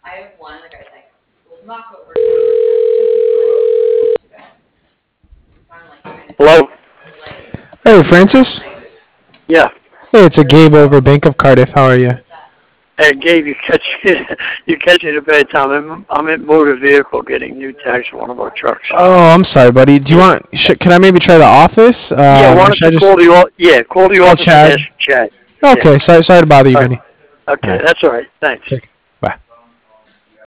Hello? Hey, Francis. Yeah. Hey, it's a Gabe over Bank of Cardiff. How are you? Hey, Gabe, you catch it at a bad time. I'm in motor vehicle getting new tags for one of our trucks. Oh, I'm sorry, buddy. Do you want? Can I maybe try the office? Yeah, why Or don't should I you just call the call office and Chad? ask Chad. Okay, Yeah. sorry to bother you, All right. Vinny. All Okay, right. that's all right. Thanks. Take